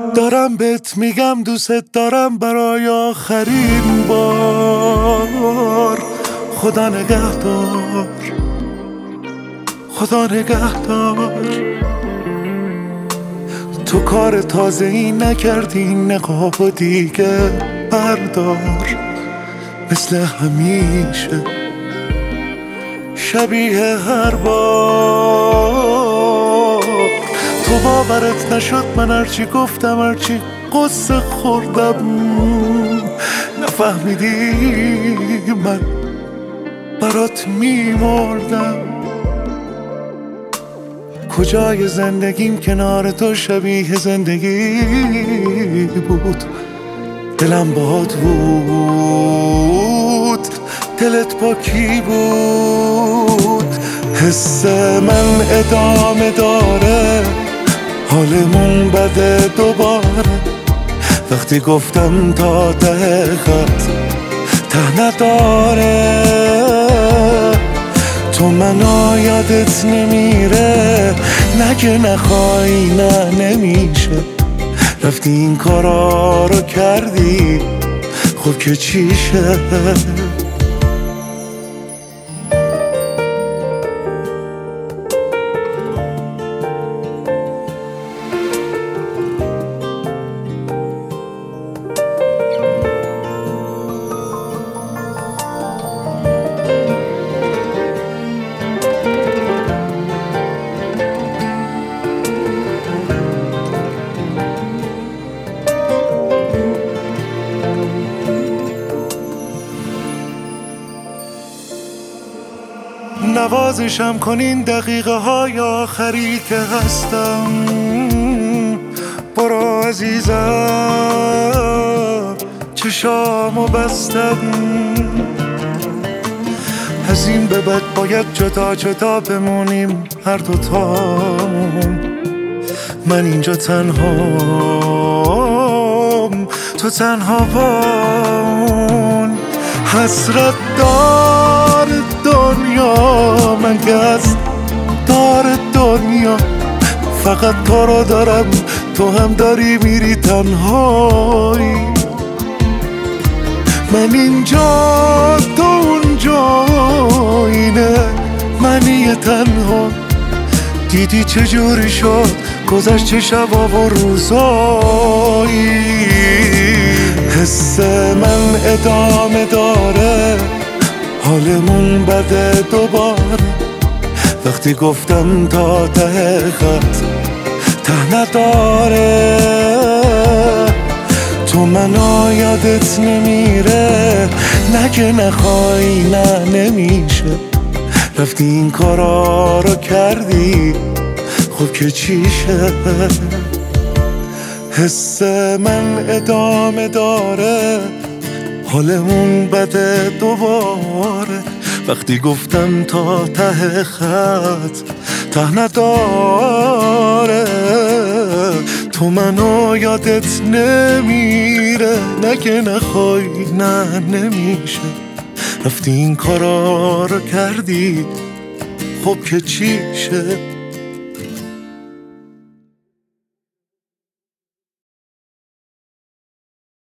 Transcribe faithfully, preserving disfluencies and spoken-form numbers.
دارم بهت میگم دوست دارم برای آخرین بار. خدا نگهدار، خدا نگهدار. تو کار تازه ای نکردی، نقاب دیگه بردار. مثل همیشه شبیه هر بار. تو باورت نشد من هرچی گفتم، هرچی قصه خوردم، نفهمیدی من برات میمردم. کجای زندگیم کنار تو شبیه زندگی بود. دلم باهات بود، دلت با کی بود؟ حس من ادامه داره، حالمون بده دوباره. وقتی گفتم تا ته خط ته نداره. تو منو یادت نمیره، نگه نخوای نه نمیشه. رفتی این کارا رو کردی، خب که چیشه؟ نوازشم کنین دقیقه های آخری که هستم. برو عزیزم چشامو بستم. از این به بعد باید جدا جدا بمونیم هر دوتامون. من اینجا تنهام، تو تنها بامون. حسرت دار دنیا، من گز دار دنیا. فقط تو رو دارم، تو هم داری میری تنهایی. من اینجا تو اونجا، اینه منی تنها. دیدی چجوری شد گذشت چه شبا و روزایی. حس من ادامه داره، حالمون بده دوباره. وقتی گفتم تا ته خط ته نداره. تو منو یادت نمیره، نگه نخوای نه نمیشه. رفتی این کارا رو کردی، خب که چیشه؟ حس من ادامه داره، حالمون بده دوباره. وقتی گفتم تا ته خط ته نداره. تو منو یادت نمیره، نگه نخوای نه نمیشه. رفتی این کارا رو کردی، خب که چیشه؟